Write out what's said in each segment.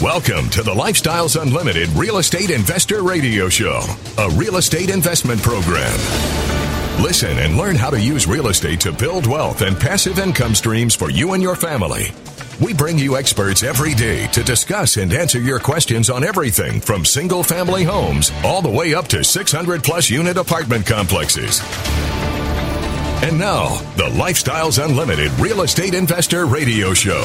Welcome to the Lifestyles Unlimited Real Estate Investor Radio Show, a real estate investment program. Listen and learn how to use real estate to build wealth and passive income streams for you and your family. We bring you experts every day to discuss and answer your questions on everything from single-family homes all the way up to 600-plus unit apartment complexes. And now, the Lifestyles Unlimited Real Estate Investor Radio Show.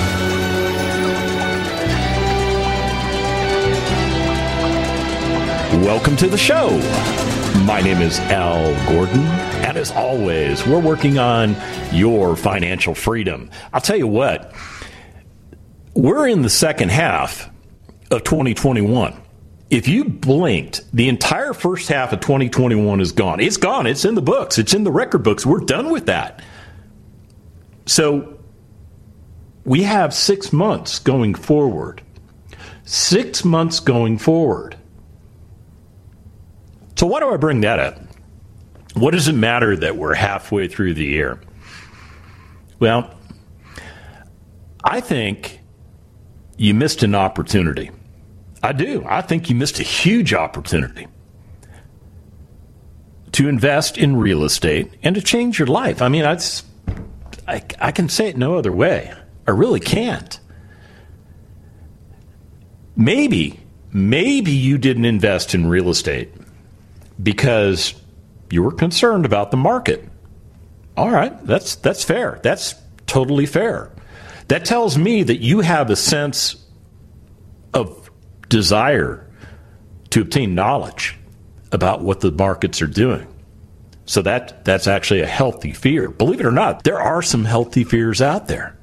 Welcome to the show. My name is Al Gordon, and as always, we're working on your financial freedom. I'll tell you what, we're in the second half of 2021. If you blinked, the entire first half of 2021 is gone. It's gone. It's in the books. It's in the record books. We're done with that. So we have 6 months going forward. 6 months going forward. So why do I bring that up? What does it matter that we're halfway through the year? Well, I think you missed an opportunity. I do. I think you missed a huge opportunity to invest in real estate and to change your life. I mean, I can say it no other way. I really can't. Maybe you didn't invest in real estate because you were concerned about the market. All right, that's fair. That's totally fair. That tells me that you have a sense of desire to obtain knowledge about what the markets are doing. So that's actually a healthy fear. Believe it or not, there are some healthy fears out there.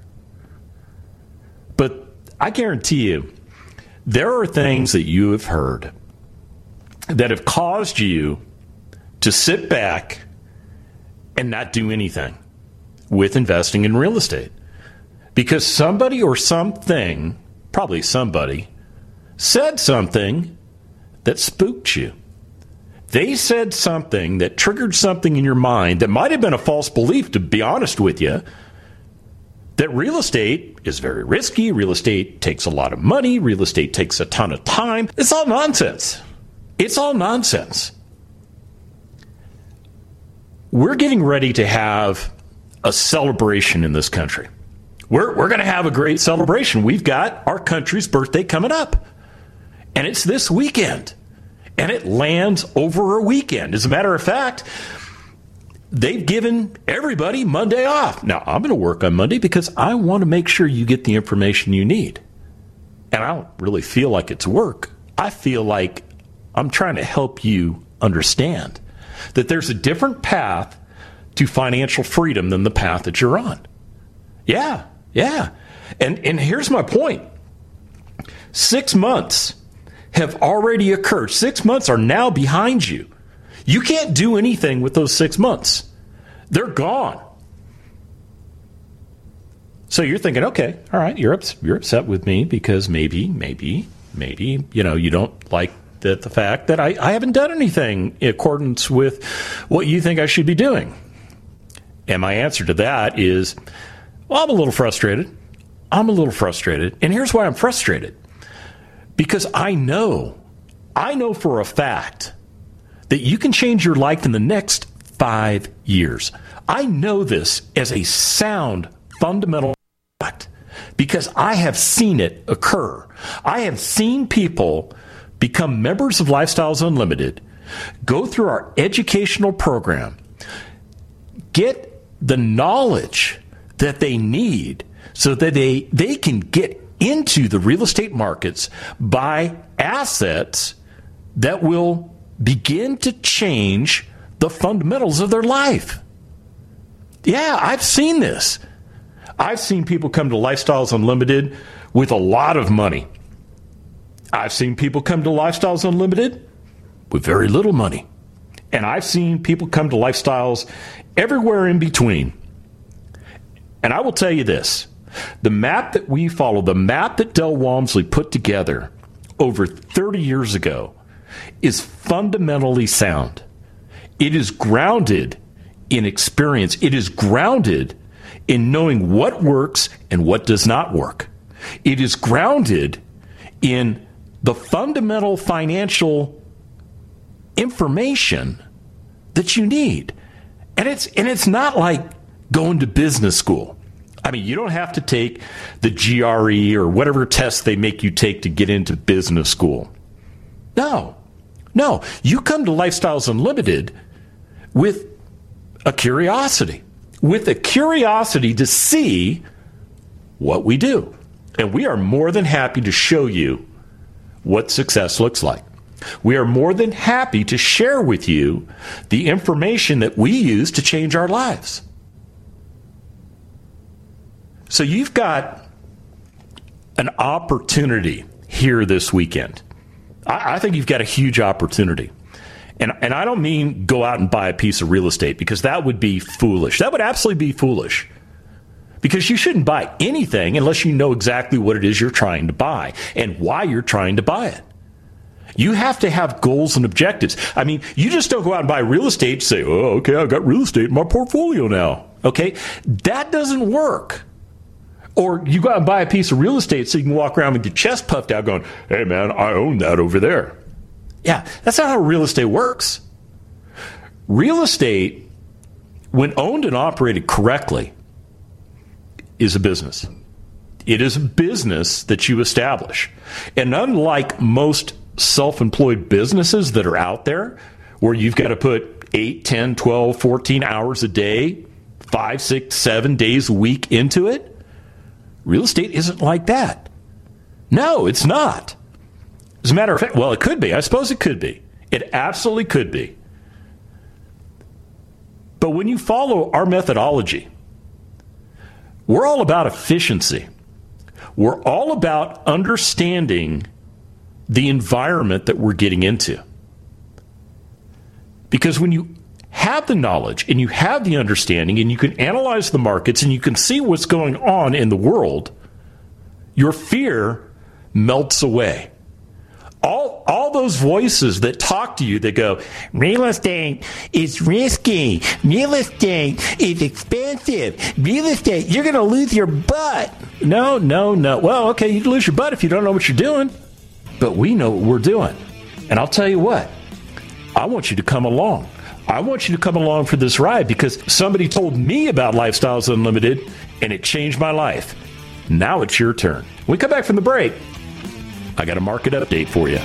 But I guarantee you, there are things that you have heard that have caused you to sit back and not do anything with investing in real estate. Because somebody or something, probably somebody, said something that spooked you. They said something that triggered something in your mind that might have been a false belief, to be honest with you, that real estate is very risky, real estate takes a lot of money, real estate takes a ton of time. It's all nonsense. It's all nonsense. We're getting ready to have a celebration in this country. We're going to have a great celebration. We've got our country's birthday coming up. And it's this weekend. And it lands over a weekend. As a matter of fact, they've given everybody Monday off. Now, I'm going to work on Monday because I want to make sure you get the information you need. And I don't really feel like it's work. I feel like I'm trying to help you understand that there's a different path to financial freedom than the path that you're on. Yeah. And here's my point. 6 months have already occurred. 6 months are now behind you. You can't do anything with those 6 months. They're gone. So you're thinking, okay, all right, you're upset with me because maybe, you don't like the fact that I haven't done anything in accordance with what you think I should be doing. And my answer to that is, well, I'm a little frustrated. And here's why I'm frustrated. Because I know for a fact that you can change your life in the next 5 years. I know this as a sound, fundamental fact because I have seen it occur. I have seen people become members of Lifestyles Unlimited, go through our educational program, get the knowledge that they need so that they can get into the real estate markets, buy assets that will begin to change the fundamentals of their life. Yeah, I've seen this. I've seen people come to Lifestyles Unlimited with a lot of money. I've seen people come to Lifestyles Unlimited with very little money. And I've seen people come to Lifestyles everywhere in between. And I will tell you this. The map that we follow, the map that Del Walmsley put together over 30 years ago, is fundamentally sound. It is grounded in experience. It is grounded in knowing what works and what does not work. It is grounded in the fundamental financial information that you need. And it's not like going to business school. I mean, you don't have to take the GRE or whatever test they make you take to get into business school. No. You come to Lifestyles Unlimited with a curiosity to see what we do. And we are more than happy to show you what success looks like. We are more than happy to share with you the information that we use to change our lives. So you've got an opportunity here this weekend. I think you've got a huge opportunity. And I don't mean go out and buy a piece of real estate, because that would be foolish. That would absolutely be foolish. Because you shouldn't buy anything unless you know exactly what it is you're trying to buy and why you're trying to buy it. You have to have goals and objectives. I mean, you just don't go out and buy real estate and say, oh, okay, I've got real estate in my portfolio now. Okay? That doesn't work. Or you go out and buy a piece of real estate so you can walk around with your chest puffed out going, hey, man, I own that over there. Yeah, that's not how real estate works. Real estate, when owned and operated correctly, is a business. It is a business that you establish. And unlike most self-employed businesses that are out there, where you've got to put 8, 10, 12, 14 hours a day, 5, 6, 7 days a week into it, real estate isn't like that. No, it's not. As a matter of fact, well, it could be. I suppose it could be. It absolutely could be. But when you follow our methodology, we're all about efficiency. We're all about understanding the environment that we're getting into. Because when you have the knowledge and you have the understanding and you can analyze the markets and you can see what's going on in the world, your fear melts away. All those voices that talk to you that go, real estate is risky. Real estate is expensive. Real estate, you're going to lose your butt. No. Well, okay, you can lose your butt if you don't know what you're doing. But we know what we're doing. And I'll tell you what, I want you to come along. I want you to come along for this ride because somebody told me about Lifestyles Unlimited and it changed my life. Now it's your turn. When we come back from the break, I got a market update for you.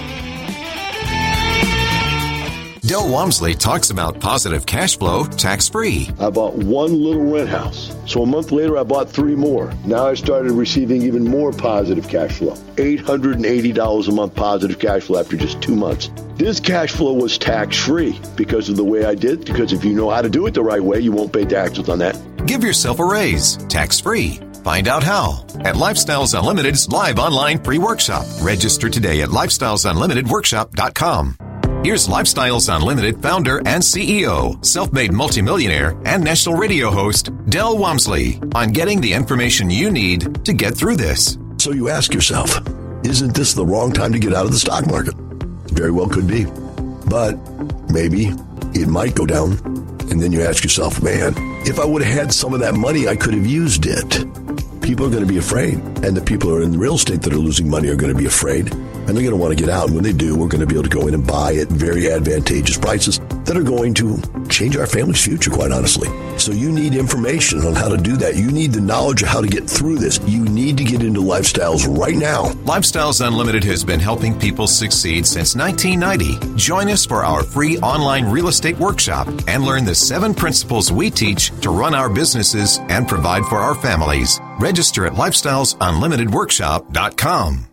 Del Walmsley talks about positive cash flow tax-free. I bought one little rent house. So a month later, I bought 3 more. Now I started receiving even more positive cash flow. $880 a month positive cash flow after just 2 months. This cash flow was tax-free because of the way I did. Because if you know how to do it the right way, you won't pay taxes on that. Give yourself a raise, tax-free. Find out how at Lifestyles Unlimited's live online free workshop. Register today at lifestylesunlimitedworkshop.com. Here's Lifestyles Unlimited founder and CEO, self-made multimillionaire, and national radio host, Del Walmsley, on getting the information you need to get through this. So you ask yourself, isn't this the wrong time to get out of the stock market? Very well could be. But maybe it might go down. And then you ask yourself, man, if I would have had some of that money, I could have used it. People are going to be afraid. And the people who are in real estate that are losing money are going to be afraid. And they're going to want to get out. And when they do, we're going to be able to go in and buy at very advantageous prices that are going to change our family's future, quite honestly. So you need information on how to do that. You need the knowledge of how to get through this. You need to get into Lifestyles right now. Lifestyles Unlimited has been helping people succeed since 1990. Join us for our free online real estate workshop and learn the 7 principles we teach to run our businesses and provide for our families. Register at lifestylesunlimitedworkshop.com.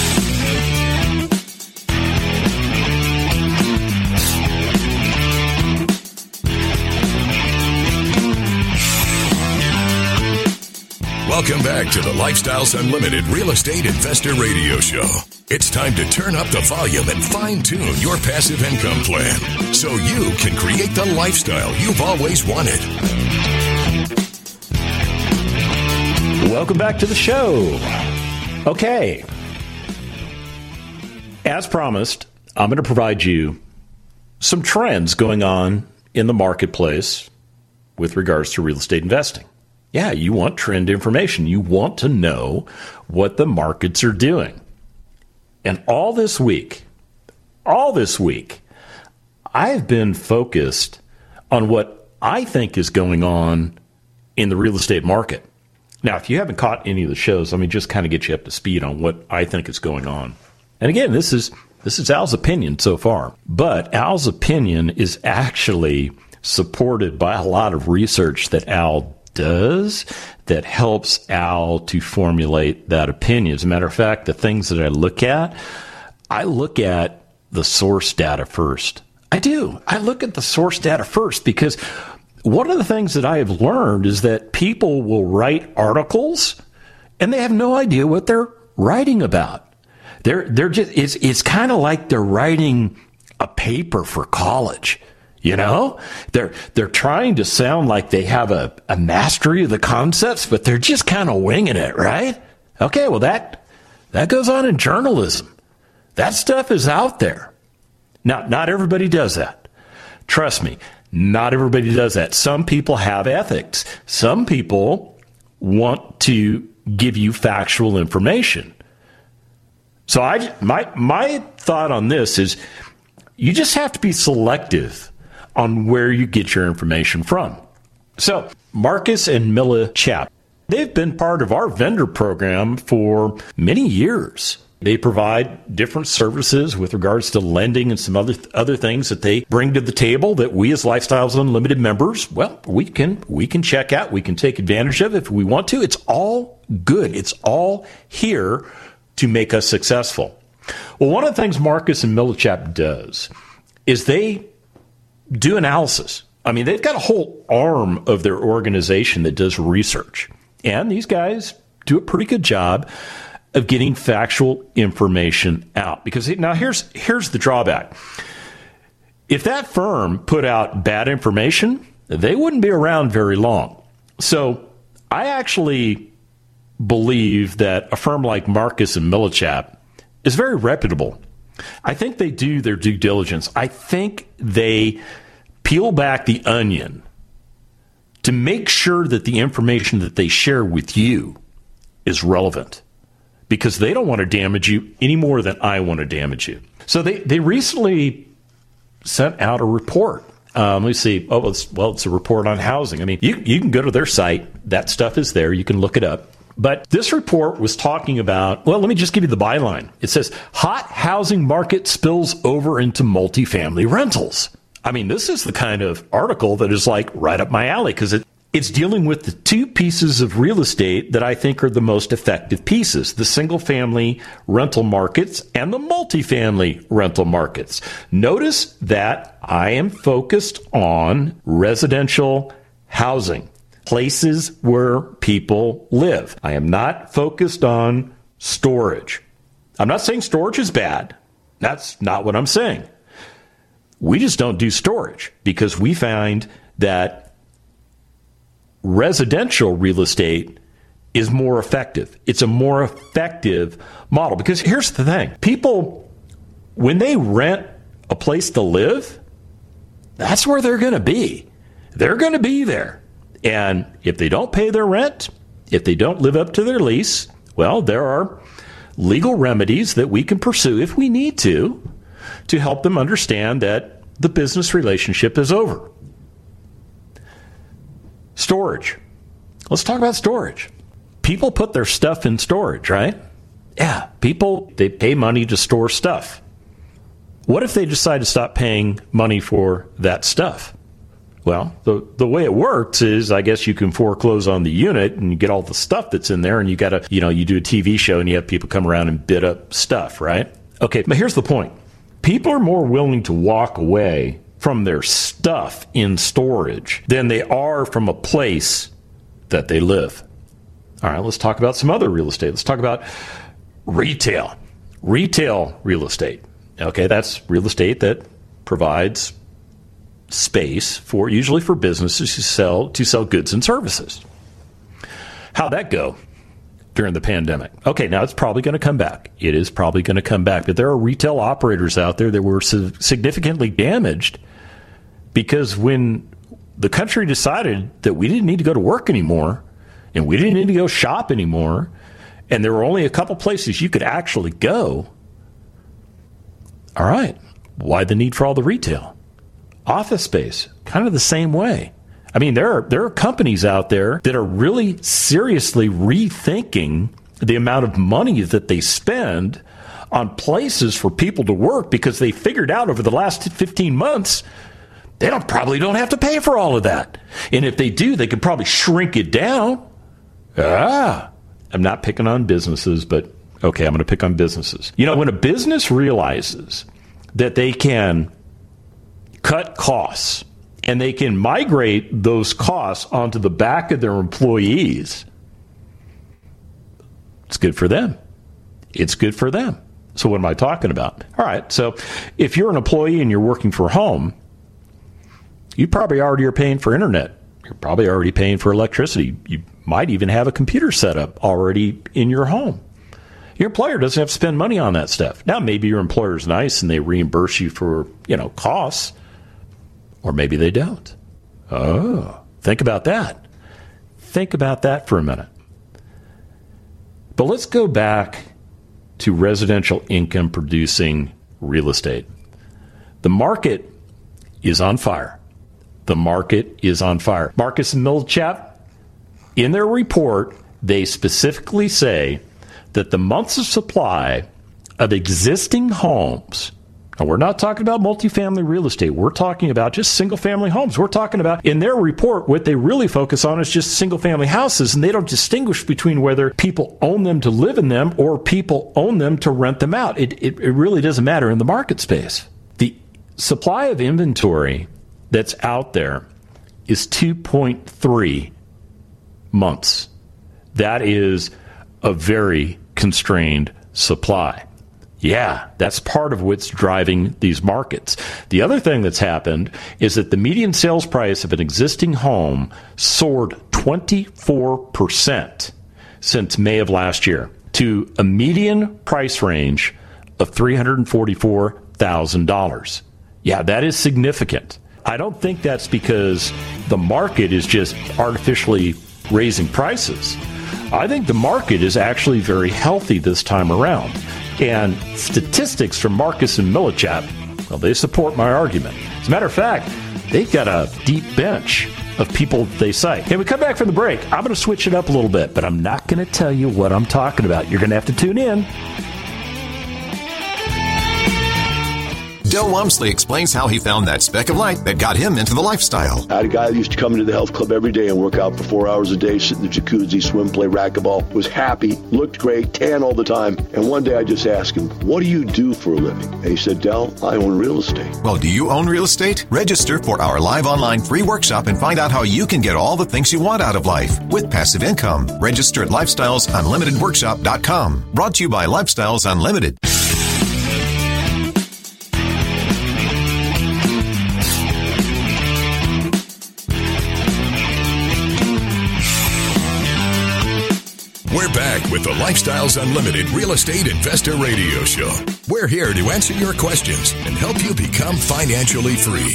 Welcome back to the Lifestyles Unlimited Real Estate Investor Radio Show. It's time to turn up the volume and fine-tune your passive income plan so you can create the lifestyle you've always wanted. Welcome back to the show. Okay. As promised, I'm going to provide you some trends going on in the marketplace with regards to real estate investing. Yeah, you want trend information. You want to know what the markets are doing. And all this week, I've been focused on what I think is going on in the real estate market. Now, if you haven't caught any of the shows, let me just kind of get you up to speed on what I think is going on. And again, this is Al's opinion so far. But Al's opinion is actually supported by a lot of research that Al does that helps Al to formulate that opinion. As a matter of fact, the things that I look at the source data first. I do. I look at the source data first because one of the things that I have learned is that people will write articles and they have no idea what they're writing about. They're just, it's kind of like they're writing a paper for college. You know, they're trying to sound like they have a mastery of the concepts, but they're just kind of winging it, right? Okay, well, that goes on in journalism. That stuff is out there. Now, not everybody does that. Trust me, not everybody does that. Some people have ethics. Some people want to give you factual information. So my thought on this is you just have to be selective on where you get your information from. So Marcus and Milla Chap, they've been part of our vendor program for many years. They provide different services with regards to lending and some other things that they bring to the table that we as Lifestyles Unlimited members, well, we can check out, we can take advantage of if we want to. It's all good. It's all here to make us successful. Well, one of the things Marcus and Milla Chap does is they do analysis. I mean, they've got a whole arm of their organization that does research. And these guys do a pretty good job of getting factual information out. Because now here's the drawback. If that firm put out bad information, they wouldn't be around very long. So I actually believe that a firm like Marcus and Milla Chap is very reputable. I think they do their due diligence. I think they peel back the onion to make sure that the information that they share with you is relevant, because they don't want to damage you any more than I want to damage you. So they recently sent out a report. Let me see. It's a report on housing. I mean, you can go to their site. That stuff is there. You can look it up. But this report was talking about, well, let me just give you the byline. It says, hot housing market spills over into multifamily rentals. I mean, this is the kind of article that is like right up my alley, because it's dealing with the two pieces of real estate that I think are the most effective pieces, the single-family rental markets and the multifamily rental markets. Notice that I am focused on residential housing, places where people live. I am not focused on storage. I'm not saying storage is bad. That's not what I'm saying. We just don't do storage because we find that residential real estate is more effective. It's a more effective model because here's the thing. People, when they rent a place to live, that's where they're going to be. They're going to be there. And if they don't pay their rent, if they don't live up to their lease, well, there are legal remedies that we can pursue if we need to help them understand that the business relationship is over. Storage. Let's talk about storage. People put their stuff in storage, right? Yeah, people, they pay money to store stuff. What if they decide to stop paying money for that stuff? Well, the way it works is, I guess you can foreclose on the unit and you get all the stuff that's in there, and you got to, you do a TV show and you have people come around and bid up stuff, right? Okay, but here's the point. People are more willing to walk away from their stuff in storage than they are from a place that they live. All right, let's talk about some other real estate. Let's talk about retail. Retail real estate. Okay, that's real estate that provides space usually for businesses to sell goods and services. How'd that go during the pandemic? Okay, now it's probably going to come back. It is probably going to come back. But there are retail operators out there that were significantly damaged because when the country decided that we didn't need to go to work anymore and we didn't need to go shop anymore, and there were only a couple places you could actually go, All right. Why the need for all the retail? Office space, kind of the same way. I mean, there are companies out there that are really seriously rethinking the amount of money that they spend on places for people to work because they figured out over the last 15 months they probably don't have to pay for all of that. And if they do, they could probably shrink it down. I'm not picking on businesses, but okay, I'm going to pick on businesses. You know, when a business realizes that they can cut costs and they can migrate those costs onto the back of their employees, it's good for them. It's good for them. So what am I talking about? All right, so if you're an employee and you're working from home, you probably already are paying for internet. You're probably already paying for electricity. You might even have a computer set up already in your home. Your employer doesn't have to spend money on that stuff. Now, maybe your employer's nice and they reimburse you for, costs, or maybe they don't. Oh, think about that. Think about that for a minute. But let's go back to residential income producing real estate. The market is on fire. The market is on fire. Marcus and Millichap, in their report, they specifically say that the months of supply of existing homes, and we're not talking about multifamily real estate, we're talking about just single-family homes. We're talking about, in their report, what they really focus on is just single-family houses, and they don't distinguish between whether people own them to live in them or people own them to rent them out. It really doesn't matter in the market space. The supply of inventory that's out there is 2.3 months. That is a very constrained supply. Yeah, that's part of what's driving these markets. The other thing that's happened is that the median sales price of an existing home soared 24% since May of last year to a median price range of $344,000. Yeah, that is significant. I don't think that's because the market is just artificially raising prices. I think the market is actually very healthy this time around. And statistics from Marcus and Millichap, well, they support my argument. As a matter of fact, they've got a deep bench of people they cite. Hey, we come back from the break. I'm going to switch it up a little bit, but I'm not going to tell you what I'm talking about. You're going to have to tune in. Del Walmsley explains how he found that speck of light that got him into the lifestyle. I had a guy that used to come into the health club every day and work out for 4 hours a day, sit in the jacuzzi, swim, play racquetball, was happy, looked great, tan all the time. And one day I just asked him, what do you do for a living? And he said, Del, I own real estate. Well, do you own real estate? Register for our live online free workshop and find out how you can get all the things you want out of life with passive income. Register at lifestylesunlimitedworkshop.com. Brought to you by Lifestyles Unlimited. We're back with the Lifestyles Unlimited Real Estate Investor Radio Show. We're here to answer your questions and help you become financially free.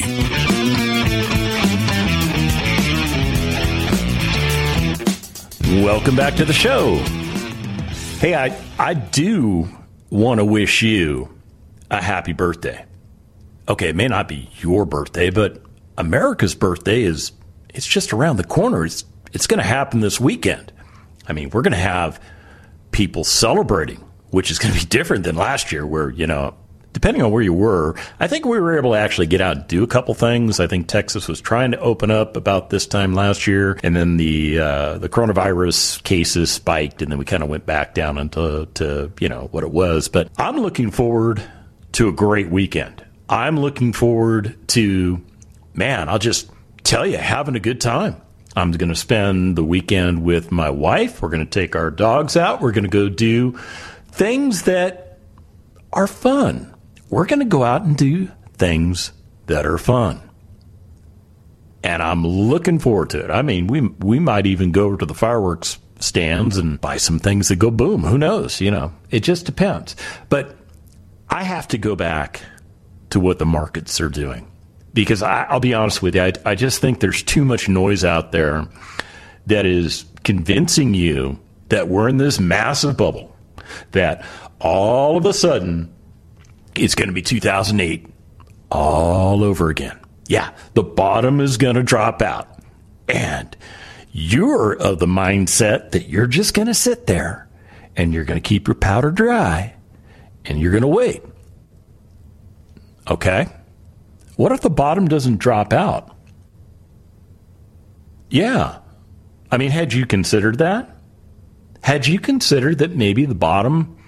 Welcome back to the show. Hey, I do want to wish you a happy birthday. Okay, it may not be your birthday, but America's birthday it's just around the corner. It's going to happen this weekend. I mean, we're going to have people celebrating, which is going to be different than last year where, depending on where you were, I think we were able to actually get out and do a couple things. I think Texas was trying to open up about this time last year, and then the coronavirus cases spiked, and then we kind of went back down into what it was. But I'm looking forward to a great weekend. I'm looking forward to, I'll just tell you, having a good time. I'm going to spend the weekend with my wife. We're going to take our dogs out. We're going to go do things that are fun. We're going to go out and do things that are fun. And I'm looking forward to it. I mean, we might even go over to the fireworks stands and buy some things that go boom. Who knows? It just depends. But I have to go back to what the markets are doing. Because I'll be honest with you, I just think there's too much noise out there that is convincing you that we're in this massive bubble, that all of a sudden it's going to be 2008 all over again. Yeah, the bottom is going to drop out. And you're of the mindset that you're just going to sit there and you're going to keep your powder dry and you're going to wait. Okay. What if the bottom doesn't drop out? Yeah. I mean, had you considered that? Had you considered that maybe the bottom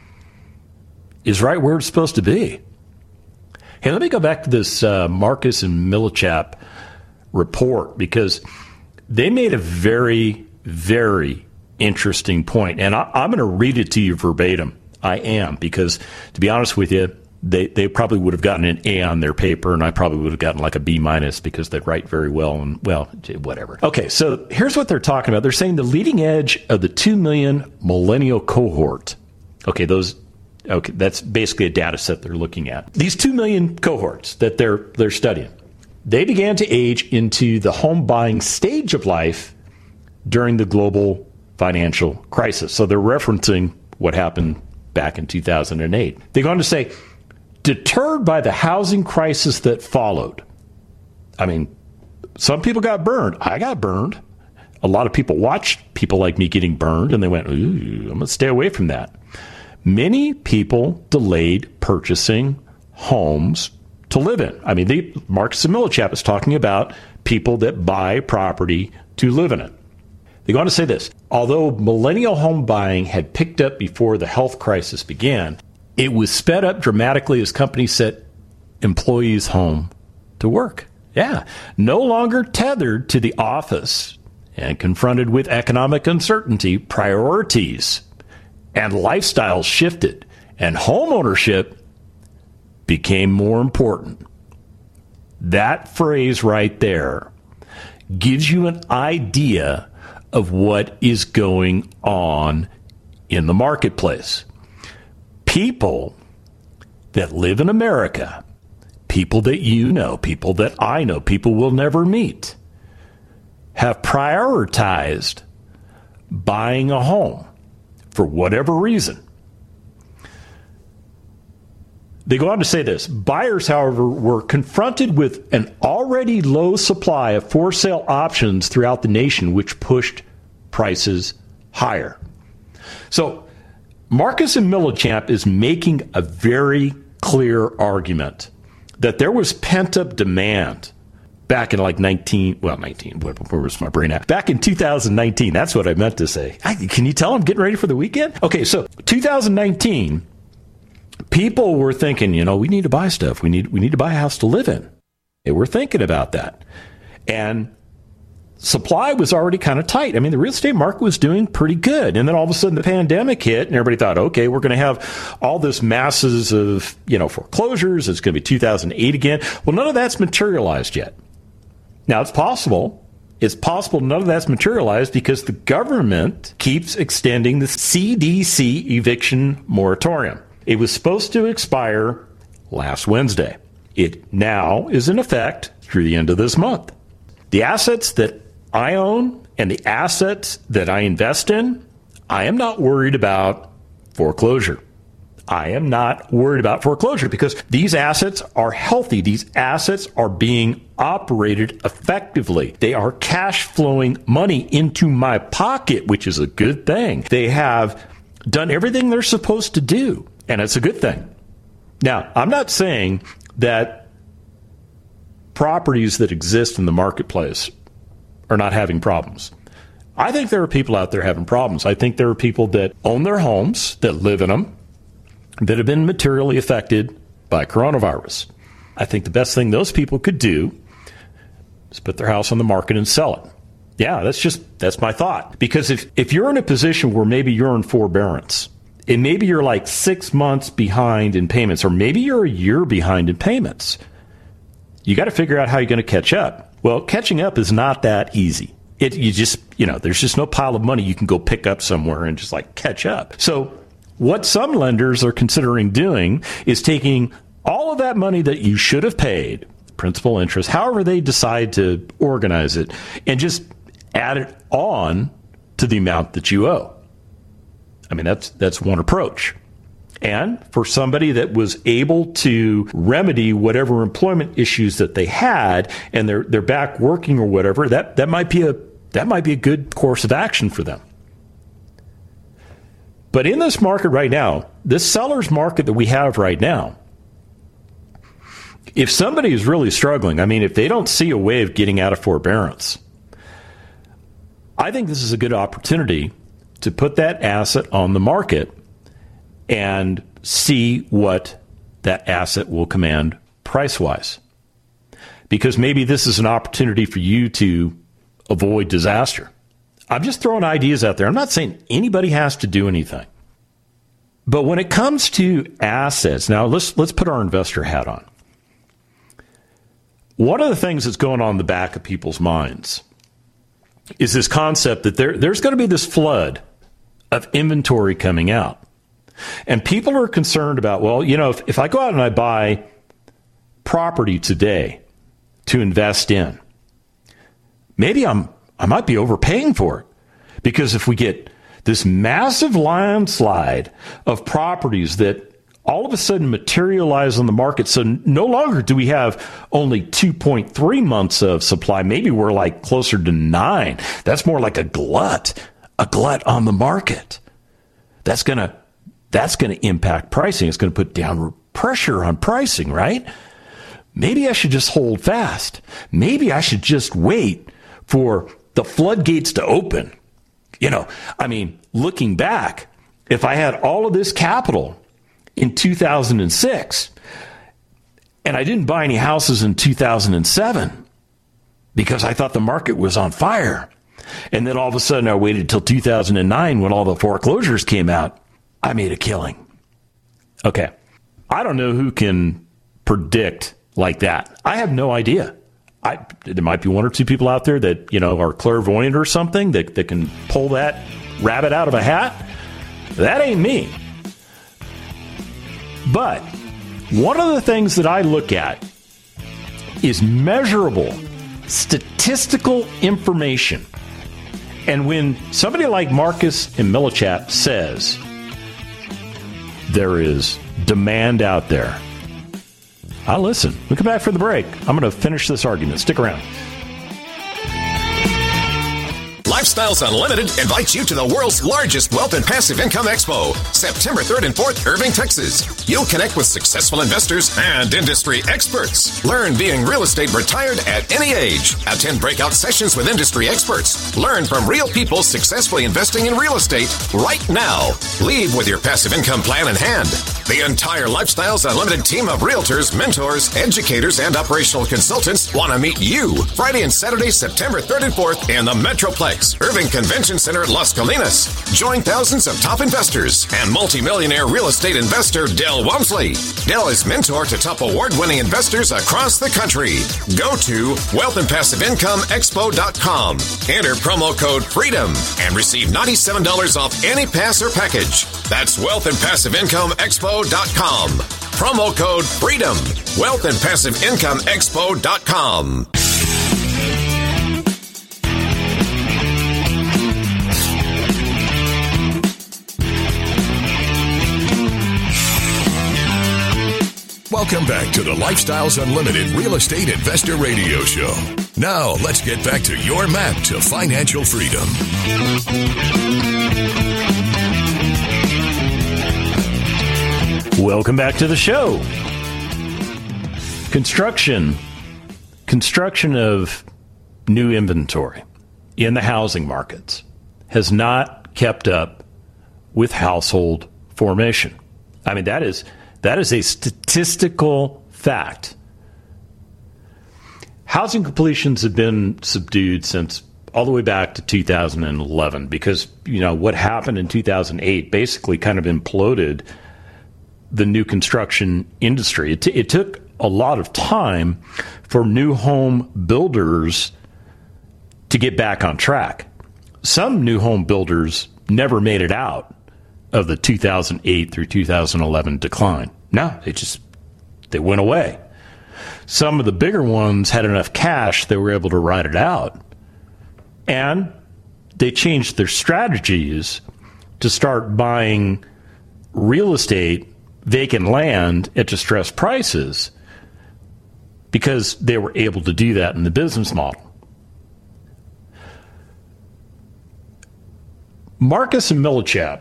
is right where it's supposed to be? Hey, let me go back to this Marcus and Millichap report, because they made a very, very interesting point. And I'm going to read it to you verbatim. I am, because to be honest with you, they probably would have gotten an A on their paper, and I probably would have gotten like a B- because they write very well, and well, whatever. Okay, so here's what they're talking about. They're saying the leading edge of the 2 million millennial cohort. Okay, that's basically a data set they're looking at. These 2 million cohorts that they're studying, they began to age into the home buying stage of life during the global financial crisis. So they're referencing what happened back in 2008. They go on to say, deterred by the housing crisis that followed. I mean, some people got burned. I got burned. A lot of people watched people like me getting burned, and they went, ooh, I'm going to stay away from that. Many people delayed purchasing homes to live in. I mean, Marcus and Millichap is talking about people that buy property to live in it. They go on to say this. Although millennial home buying had picked up before the health crisis began, it was sped up dramatically as companies sent employees home to work. Yeah, no longer tethered to the office and confronted with economic uncertainty, priorities and lifestyles shifted, and home ownership became more important. That phrase right there gives you an idea of what is going on in the marketplace. People that live in America, people that you know, people that I know, people we'll never meet, have prioritized buying a home for whatever reason. They go on to say this. Buyers, however, were confronted with an already low supply of for sale options throughout the nation, which pushed prices higher. So Marcus and Millichap is making a very clear argument that there was pent-up demand back in like where was my brain at? Back in 2019, that's what I meant to say. Can you tell I'm getting ready for the weekend? Okay, so 2019, people were thinking, we need to buy stuff. We need to buy a house to live in. They were thinking about that. And supply was already kind of tight. I mean, the real estate market was doing pretty good. And then all of a sudden the pandemic hit and everybody thought, okay, we're going to have all this masses of, foreclosures. It's going to be 2008 again. Well, none of that's materialized yet. Now, it's possible. It's possible none of that's materialized because the government keeps extending the CDC eviction moratorium. It was supposed to expire last Wednesday. It now is in effect through the end of this month. The assets that I own and the assets that I invest in, I am not worried about foreclosure. I am not worried about foreclosure because these assets are healthy. These assets are being operated effectively. They are cash flowing money into my pocket, which is a good thing. They have done everything they're supposed to do, and it's a good thing. Now, I'm not saying that properties that exist in the marketplace are not having problems. I think there are people out there having problems. I think there are people that own their homes, that live in them, that have been materially affected by coronavirus. I think the best thing those people could do is put their house on the market and sell it. Yeah, that's my thought. Because if you're in a position where maybe you're in forbearance, and maybe you're like 6 months behind in payments, or maybe you're a year behind in payments, you got to figure out how you're going to catch up. Well, catching up is not that easy. There's just no pile of money you can go pick up somewhere and just like catch up. So what some lenders are considering doing is taking all of that money that you should have paid, principal, interest, however they decide to organize it, and just add it on to the amount that you owe. I mean, that's one approach. And for somebody that was able to remedy whatever employment issues that they had, and they're back working or whatever, that might be a good course of action for them. But in this market right now, this seller's market that we have right now, if somebody is really struggling, I mean, if they don't see a way of getting out of forbearance, I think this is a good opportunity to put that asset on the market and see what that asset will command price-wise. Because maybe this is an opportunity for you to avoid disaster. I'm just throwing ideas out there. I'm not saying anybody has to do anything. But when it comes to assets, now let's put our investor hat on. One of the things that's going on in the back of people's minds is this concept that there's going to be this flood of inventory coming out. And people are concerned about, well, you know, if I go out and I buy property today to invest in, maybe I might be overpaying for it. Because if we get this massive landslide of properties that all of a sudden materialize on the market, so no longer do we have only 2.3 months of supply. Maybe we're like closer to 9. That's more like a glut on the market. That's going to impact pricing. It's going to put downward pressure on pricing, right? Maybe I should just hold fast. Maybe I should just wait for the floodgates to open. You know, I mean, looking back, if I had all of this capital in 2006 and I didn't buy any houses in 2007 because I thought the market was on fire, and then all of a sudden I waited till 2009 when all the foreclosures came out, I made a killing. Okay. I don't know who can predict like that. I have no idea. There might be one or two people out there that, you know, are clairvoyant or something that can pull that rabbit out of a hat. That ain't me. But one of the things that I look at is measurable statistical information. And when somebody like Marcus and Millichap says there is demand out there, I listen. We come back for the break. I'm going to finish this argument. Stick around. Lifestyles Unlimited invites you to the world's largest wealth and passive income expo, September 3rd and 4th, Irving, Texas. You'll connect with successful investors and industry experts. Learn being real estate retired at any age. Attend breakout sessions with industry experts. Learn from real people successfully investing in real estate right now. Leave with your passive income plan in hand. The entire Lifestyles Unlimited team of realtors, mentors, educators, and operational consultants want to meet you Friday and Saturday, September 3rd and 4th in the Metroplex, Irving Convention Center, Las Colinas. Join thousands of top investors and multimillionaire real estate investor Del Walmsley. Del is mentor to top award-winning investors across the country. Go to wealthandpassiveincomeexpo.com. Enter promo code FREEDOM and receive $97 off any pass or package. That's wealthandpassiveincomeexpo.com. Promo code FREEDOM. wealthandpassiveincomeexpo.com. Welcome back to the Lifestyles Unlimited Real Estate Investor Radio Show. Now, let's get back to your map to financial freedom. Welcome back to the show. Construction of new inventory in the housing markets has not kept up with household formation. I mean, that is a statistical fact. Housing completions have been subdued since all the way back to 2011 because, you know, what happened in 2008 basically kind of imploded the new construction industry. It took a lot of time for new home builders to get back on track. Some new home builders never made it out of the 2008 through 2011 decline. No, they went away. Some of the bigger ones had enough cash they were able to ride it out. And they changed their strategies to start buying real estate, vacant land at distressed prices because they were able to do that in the business model. Marcus and Millichap,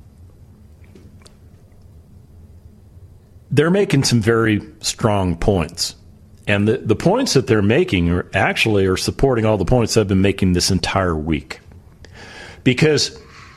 they're making some very strong points. And the points that they're making are supporting all the points I've been making this entire week. Because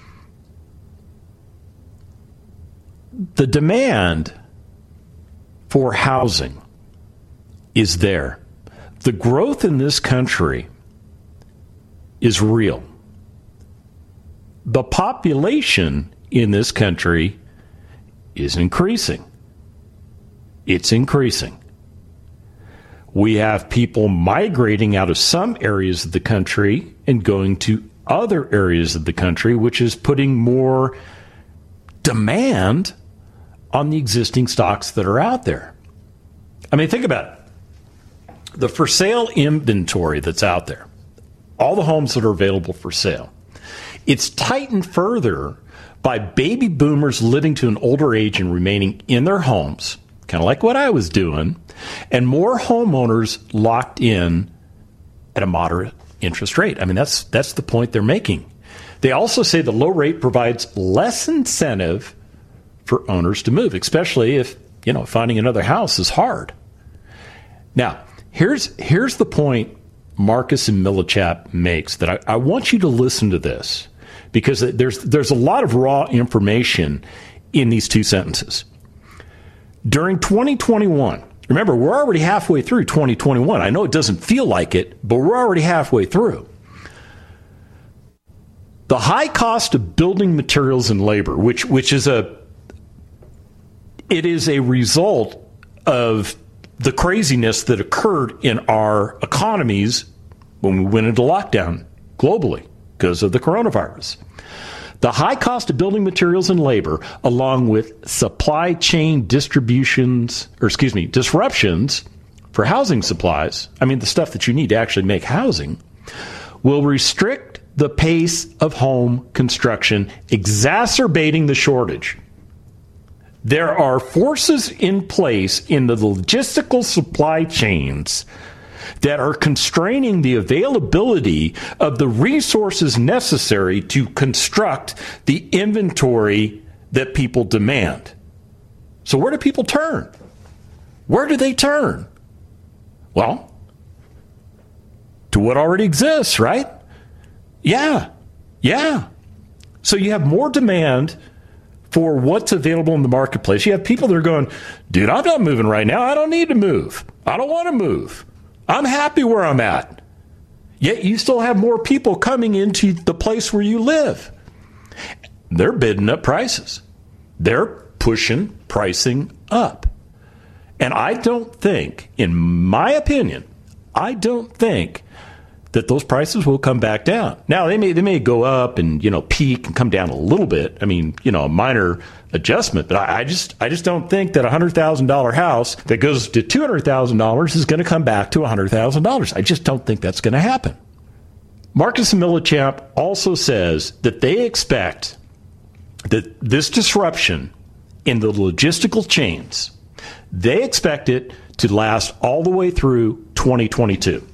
the demand for housing is there. The growth in this country is real. The population in this country is increasing. It's increasing. We have people migrating out of some areas of the country and going to other areas of the country, which is putting more demand on the existing stocks that are out there. I mean, think about it. The for sale inventory that's out there, all the homes that are available for sale, it's tightened further by baby boomers living to an older age and remaining in their homes, kind of like what I was doing, and more homeowners locked in at a moderate interest rate. I mean, that's the point they're making. They also say the low rate provides less incentive for owners to move, especially if, finding another house is hard. Now, here's the point Marcus and Millichap makes that I want you to listen to this, because there's a lot of raw information in these two sentences. During 2021, remember, we're already halfway through 2021. I know it doesn't feel like it, but we're already halfway through. The high cost of building materials and labor, which is a result of the craziness that occurred in our economies when we went into lockdown globally because of the coronavirus. The high cost of building materials and labor, along with supply chain disruptions for housing supplies, I mean the stuff that you need to actually make housing, will restrict the pace of home construction, exacerbating the shortage. There are forces in place in the logistical supply chains that are constraining the availability of the resources necessary to construct the inventory that people demand. So where do people turn? Where do they turn? Well, to what already exists, right? Yeah. So you have more demand for what's available in the marketplace. You have people that are going, dude, I'm not moving right now. I don't need to move. I don't want to move. I'm happy where I'm at. Yet you still have more people coming into the place where you live. They're bidding up prices. They're pushing pricing up. And I don't think, in my opinion, that those prices will come back down. Now, they may go up and, peak and come down a little bit. I mean, a minor adjustment. But I just don't think that a $100,000 house that goes to $200,000 is going to come back to $100,000. I just don't think that's going to happen. Marcus and Millichap also says that they expect that this disruption in the logistical chains, they expect it to last all the way through 2022.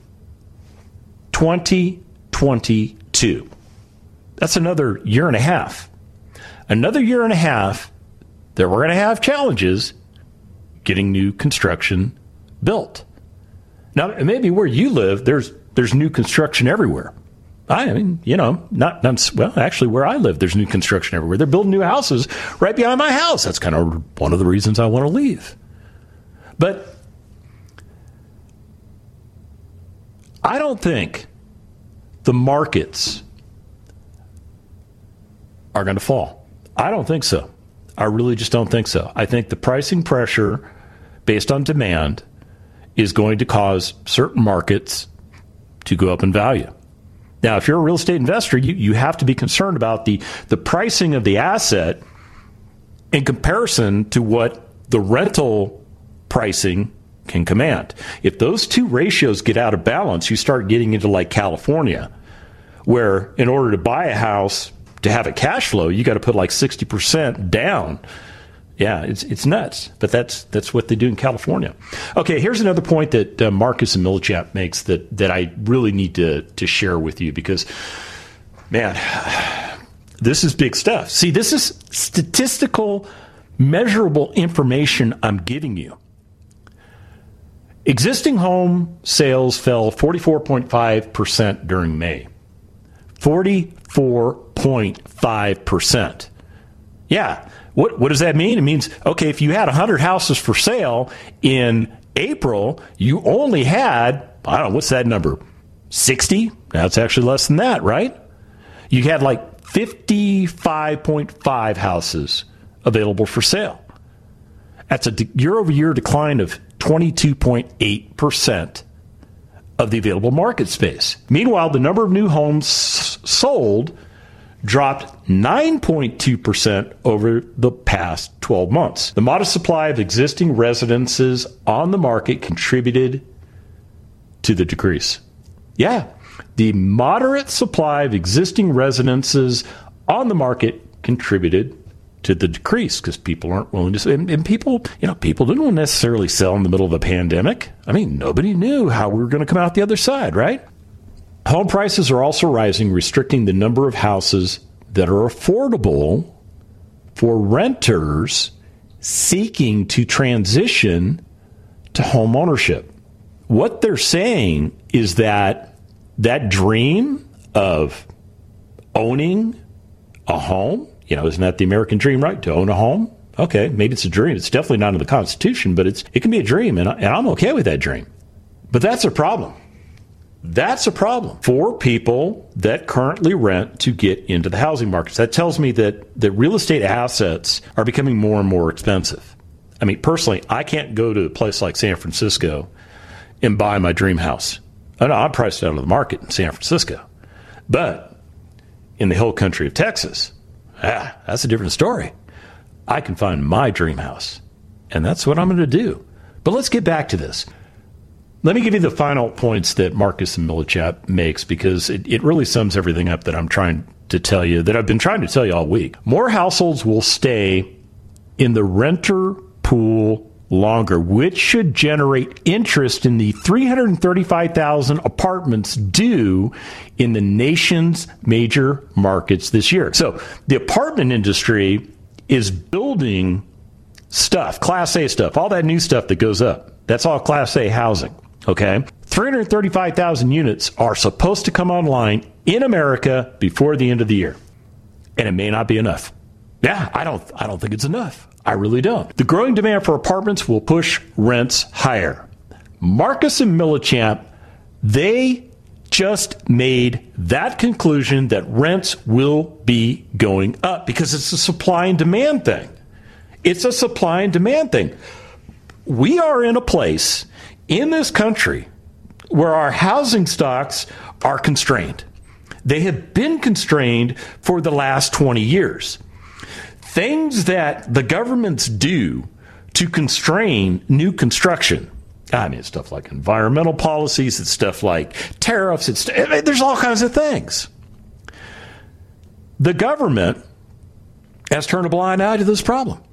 2022. That's another year and a half. Another year and a half that we're going to have challenges getting new construction built. Now, maybe where you live, there's new construction everywhere. I mean, actually where I live, there's new construction everywhere. They're building new houses right behind my house. That's kind of one of the reasons I want to leave. But I don't think the markets are going to fall. I don't think so. I really just don't think so. I think the pricing pressure based on demand is going to cause certain markets to go up in value. Now, if you're a real estate investor, you have to be concerned about the pricing of the asset in comparison to what the rental pricing can command. If those two ratios get out of balance, you start getting into like California, where in order to buy a house to have a cash flow, you got to put like 60% down. Yeah, it's nuts, but that's what they do in California. Okay, here's another point that Marcus and Millichap makes that I really need to share with you because, man, this is big stuff. See, this is statistical, measurable information I'm giving you. Existing home sales fell 44.5% during May. 44.5%. Yeah. What does that mean? It means, okay, if you had 100 houses for sale in April, you only had, I don't know, what's that number? 60? Now it's actually less than that, right? You had like 55.5 houses available for sale. That's a year-over-year decline of 22.8% of the available market space. Meanwhile, the number of new homes sold dropped 9.2% over the past 12 months. The modest supply of existing residences on the market contributed to the decrease. Yeah, the moderate supply of existing residences on the market contributed to the decrease because people aren't willing to, and people didn't necessarily sell in the middle of a pandemic. I mean, nobody knew how we were going to come out the other side, right? Home prices are also rising, restricting the number of houses that are affordable for renters seeking to transition to home ownership. What they're saying is that dream of owning a home, isn't that the American dream, right? To own a home? Okay, maybe it's a dream. It's definitely not in the Constitution, but it can be a dream, and I'm okay with that dream. But that's a problem. That's a problem for people that currently rent to get into the housing markets. That tells me that real estate assets are becoming more and more expensive. I mean, personally, I can't go to a place like San Francisco and buy my dream house. I know I'm priced out of the market in San Francisco. But in the whole country of Texas, that's a different story. I can find my dream house, and that's what I'm going to do. But let's get back to this. Let me give you the final points that Marcus and Millichap makes because it really sums everything up that I'm trying to tell you, that I've been trying to tell you all week. More households will stay in the renter pool longer, which should generate interest in the 335,000 apartments due in the nation's major markets this year. So the apartment industry is building stuff, Class A stuff, all that new stuff that goes up. That's all Class A housing. Okay, 335,000 units are supposed to come online in America before the end of the year, and it may not be enough. Yeah, I don't think it's enough. I really don't. The growing demand for apartments will push rents higher. Marcus and Millichap, they just made that conclusion that rents will be going up because it's a supply and demand thing. It's a supply and demand thing. We are in a place in this country where our housing stocks are constrained. They have been constrained for the last 20 years. Things that the governments do to constrain new construction. I mean, it's stuff like environmental policies, it's stuff like tariffs, there's all kinds of things. The government has turned a blind eye to this problem.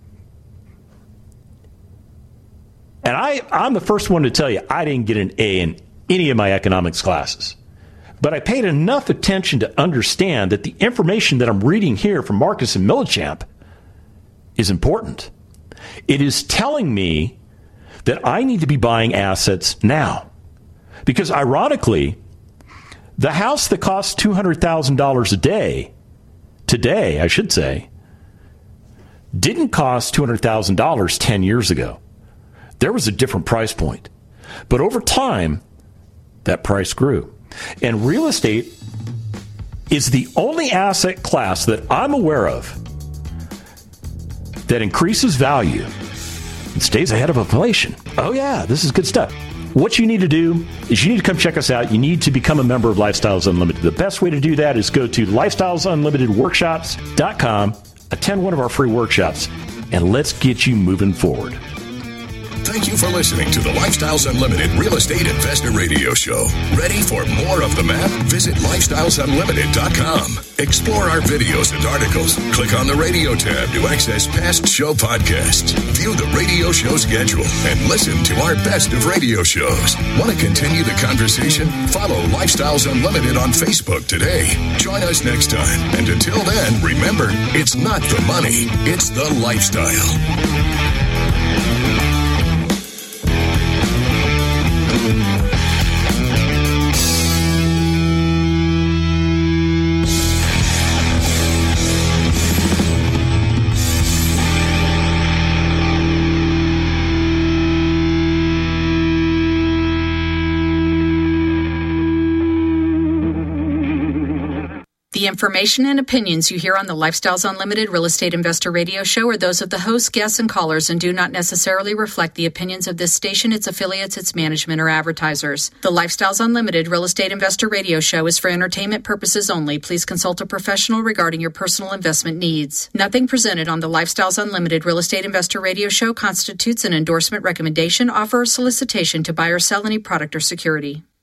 And I'm the first one to tell you I didn't get an A in any of my economics classes. But I paid enough attention to understand that the information that I'm reading here from Marcus and Millichap is important. It is telling me that I need to be buying assets now. Because ironically, the house that costs $200,000 a day, today, I should say, didn't cost $200,000 10 years ago. There was a different price point. But over time, that price grew. And real estate is the only asset class that I'm aware of that increases value and stays ahead of inflation. Oh, yeah, this is good stuff. What you need to do is you need to come check us out. You need to become a member of Lifestyles Unlimited. The best way to do that is go to lifestylesunlimitedworkshops.com, attend one of our free workshops, and let's get you moving forward. Thank you for listening to the Lifestyles Unlimited Real Estate Investor Radio Show. Ready for more of the map? Visit lifestylesunlimited.com. Explore our videos and articles. Click on the radio tab to access past show podcasts. View the radio show schedule and listen to our best of radio shows. Want to continue the conversation? Follow Lifestyles Unlimited on Facebook today. Join us next time. And until then, remember, it's not the money, it's the lifestyle. The information and opinions you hear on the Lifestyles Unlimited Real Estate Investor Radio Show are those of the hosts, guests, and callers and do not necessarily reflect the opinions of this station, its affiliates, its management, or advertisers. The Lifestyles Unlimited Real Estate Investor Radio Show is for entertainment purposes only. Please consult a professional regarding your personal investment needs. Nothing presented on the Lifestyles Unlimited Real Estate Investor Radio Show constitutes an endorsement, recommendation, offer, or solicitation to buy or sell any product or security.